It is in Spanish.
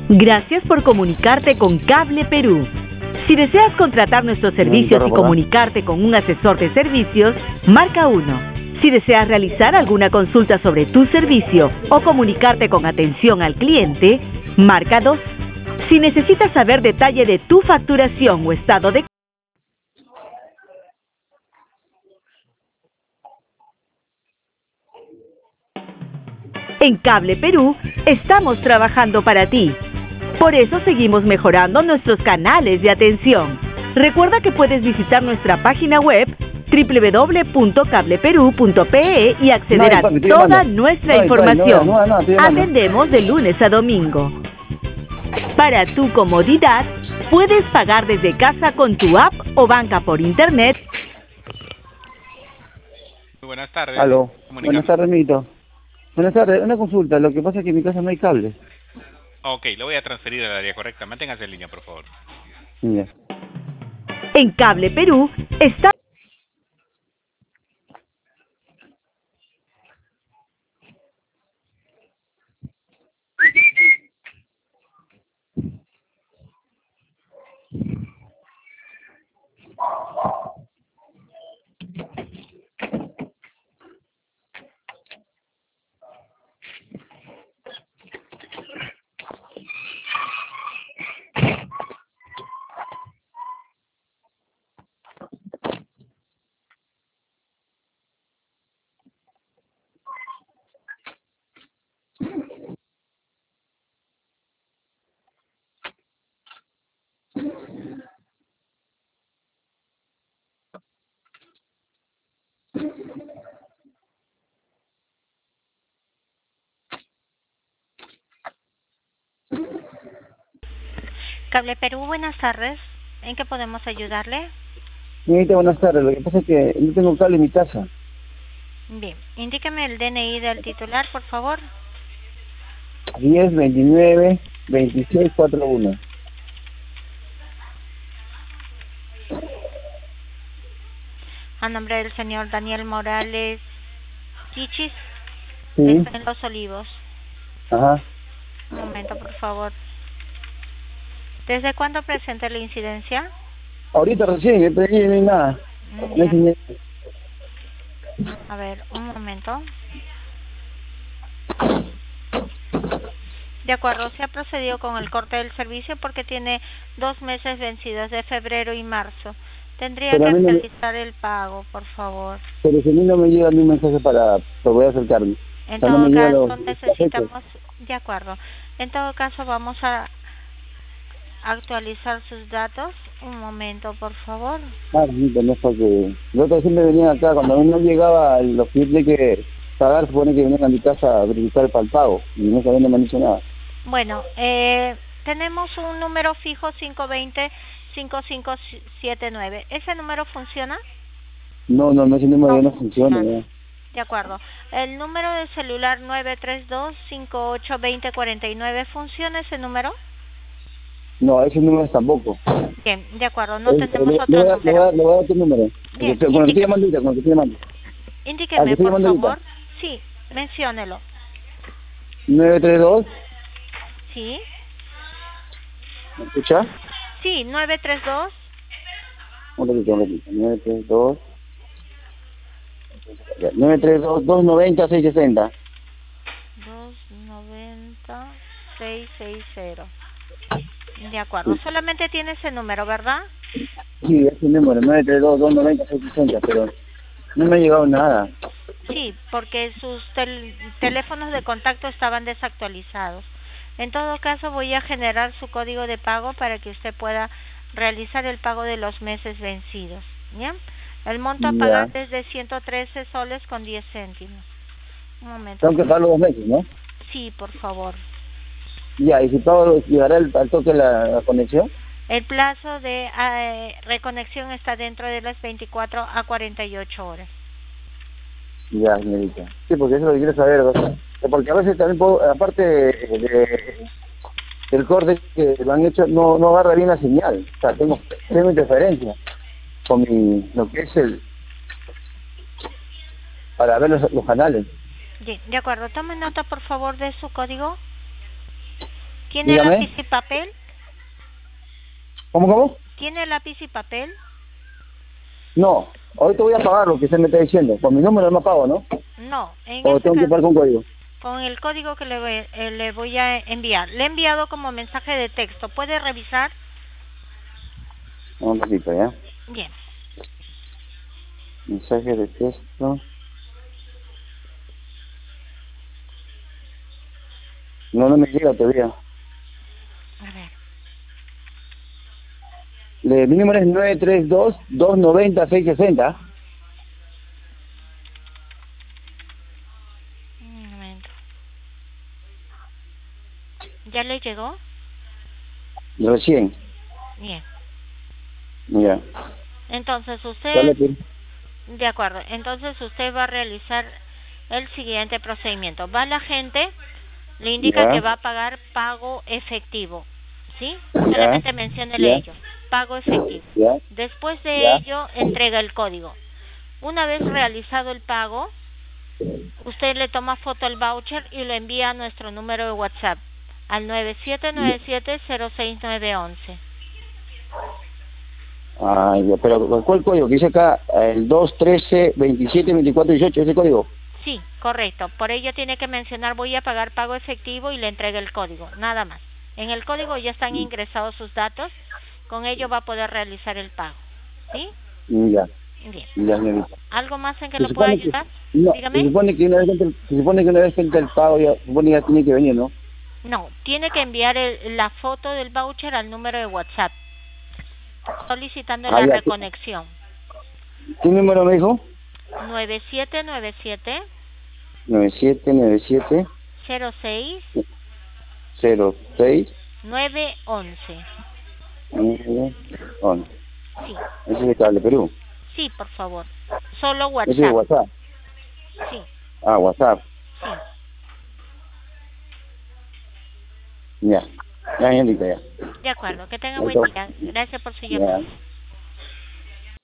Gracias por comunicarte con Cable Perú. Si deseas contratar nuestros servicios y comunicarte con un asesor de servicios, marca 1. Si deseas realizar alguna consulta sobre tu servicio o comunicarte con atención al cliente, marca 2. Si necesitas saber detalle de tu facturación o estado de... En Cable Perú, estamos trabajando para ti. Por eso seguimos mejorando nuestros canales de atención. Recuerda que puedes visitar nuestra página web www.cableperú.pe y acceder a toda nuestra información. Atendemos de lunes a domingo. Para tu comodidad, puedes pagar desde casa con tu app o banca por internet. Muy buenas tardes. Aló. Buenas tardes, Mito. Buenas tardes. Una consulta. Lo que pasa es que en mi casa no hay cable. Ok, lo voy a transferir al área correcta. Manténgase en línea, por favor. Ya. En Cable Perú está... Cable Perú, buenas tardes. ¿En qué podemos ayudarle? Señorita, buenas tardes. Lo que pasa es que no tengo cable en mi casa. Bien, indíqueme el DNI del titular, por favor. 1029-2641. A nombre del señor Daniel Morales Chichis, Sí. está en Los Olivos. Ajá. Un momento, por favor. ¿Desde cuándo presenta la incidencia? Ahorita recién, no hay nada. No hay Ya. señal. A ver, un momento. De acuerdo, se ha procedido con el corte del servicio porque tiene 2 meses vencidos de febrero y marzo. Tendría Pero que a mí no me- realizar el pago, por favor. Pero si a mí no me llega ni un mensaje para poder acercarme. En O sea, no todo me llega caso, las fechas. necesitamos... De acuerdo. En todo caso, vamos a actualizar sus datos. Un momento, por favor. Ah, sí, no es porque... Los otros siempre venían acá, cuando a mí no llegaba los clientes que pagar, supone que venían a mi casa a verificar para el pago. Y no sabían, no me han dicho nada. Bueno, tenemos un número fijo 520-5579. ¿Ese número funciona? No, ese número ya no funciona. Ya. De acuerdo. El número de celular 932-582049, ¿funciona ese número? No, ese número tampoco. Bien, de acuerdo, no tenemos Le otro voy a número. dar tu número. Bien, Con el que estoy llamando ahorita, con el que estoy llamando. Indíqueme, estoy por llamando favor. ahorita. Sí, menciónelo. 932, Sí, ¿me escucha? sí, 932. Un ratito. 932. Ya, 932-290-660. 290-660. De acuerdo, Sí. solamente tiene ese número, ¿verdad? Sí, ese número, 932-290-660, pero no me ha llegado nada. Sí, porque sus teléfonos de contacto estaban desactualizados. En todo caso, voy a generar su código de pago para que usted pueda realizar el pago de los meses vencidos. ¿Ya? El monto a pagar es de 113 soles con 10 céntimos. Un momento. Tengo que pagar los 2 meses, ¿no? Sí, por favor. Ya, y si pago, llegará al toque la conexión. El plazo de reconexión está dentro de las 24 a 48 horas. Ya, señorita. Sí, porque eso es lo que quiero saber, ¿verdad? Porque a veces también puedo, aparte del corte que lo han hecho, no agarra bien la señal. O sea, tengo interferencia con lo que es para ver los canales. Bien, de acuerdo. Tome nota, por favor, de su código. ¿Tiene Dígame. lápiz y papel? ¿Cómo? ¿Tiene lápiz y papel? No, ahorita voy a pagar lo que usted me está diciendo. Con mi número no pago, ¿no? No, en O este tengo que caso, pagar con código. con el código que le voy a enviar. Le he enviado como mensaje de texto. ¿Puede revisar? Un ratito, ¿ya? Bien. Mensaje de texto. No me llega todavía. A ver. Mi número es 932-290-660. Un momento. ¿Ya le llegó? Recién. Bien. Ya. Entonces Ya usted, le pido. de acuerdo, entonces usted va a realizar el siguiente procedimiento. Va la gente, le indica Ya. que va a pagar pago efectivo, ¿sí? Ya. Solamente menciónele Ya. ello, pago efectivo. Ya. Después de Ya. ello, entrega el código. Una vez realizado el pago, usted le toma foto al voucher y lo envía a nuestro número de WhatsApp, al 9797-06911. Ah, ya, pero ¿cuál código? Que dice acá el 213-27-24-18, ese código. Sí, correcto. Por ello tiene que mencionar voy a pagar pago efectivo y le entrega el código, nada más. En el código ya están ingresados sus datos, con ello va a poder realizar el pago. ¿Sí? Ya. Bien. Ya, señorita. ¿Algo más en que Se lo pueda supone que, ayudar? no, Dígame. se supone que una vez que entra el pago, ya, se supone que ya tiene que venir, ¿no? No, tiene que enviar la foto del voucher al número de WhatsApp, solicitando la Ya. reconexión. ¿Qué número me dijo? 9797 9797 06 06 911. 911. Sí, Ese es de Cable Perú. sí, por favor. Solo Ese es de WhatsApp. WhatsApp. Sí, Ah, WhatsApp. sí. Ya. Ya, señorita, ya. De acuerdo, que tenga buen día. Gracias por su llamada. Ya.